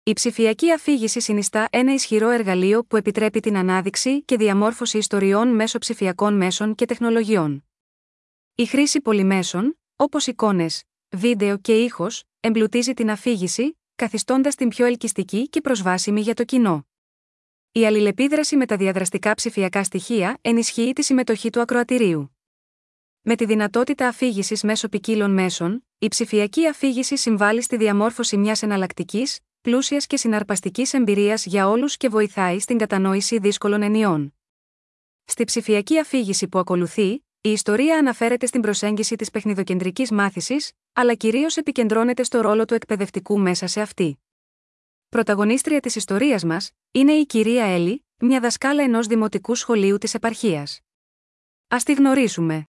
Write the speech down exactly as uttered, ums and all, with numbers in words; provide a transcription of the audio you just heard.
Η ψηφιακή αφήγηση συνιστά ένα ισχυρό εργαλείο που επιτρέπει την ανάδειξη και διαμόρφωση ιστοριών μέσω ψηφιακών μέσων και τεχνολογιών. Η χρήση πολυμέσων, όπως εικόνες, βίντεο και ήχος, εμπλουτίζει την αφήγηση, καθιστώντας την πιο ελκυστική και προσβάσιμη για το κοινό. Η αλληλεπίδραση με τα διαδραστικά ψηφιακά στοιχεία ενισχύει τη συμμετοχή του ακροατηρίου. Με τη δυνατότητα αφήγησης μέσω ποικίλων μέσων, η ψηφιακή αφήγηση συμβάλλει στη διαμόρφωση μιας εναλλακτικής, πλούσιας και συναρπαστικής εμπειρίας για όλους και βοηθάει στην κατανόηση δύσκολων ενιών. Στη ψηφιακή αφήγηση που ακολουθεί, η ιστορία αναφέρεται στην προσέγγιση της παιχνιδοκεντρικής μάθησης, αλλά κυρίως επικεντρώνεται στο ρόλο του εκπαιδευτικού μέσα σε αυτή. Πρωταγωνίστρια της ιστορίας μας είναι η κυρία Έλλη, μια δασκάλα ενός δημοτικού σχολείου της επαρχίας. Ας τη γνωρίσουμε.